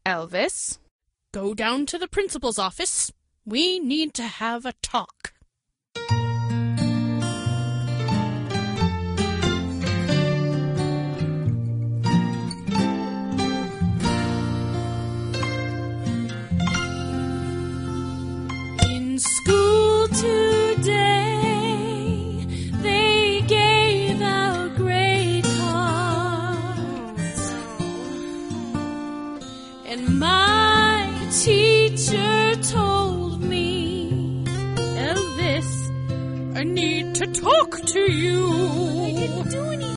Elvis, go down to the principal's office. We need to have a talk. In school today, they gave out grade cards, and my teacher told me, Elvis, I need to talk to you.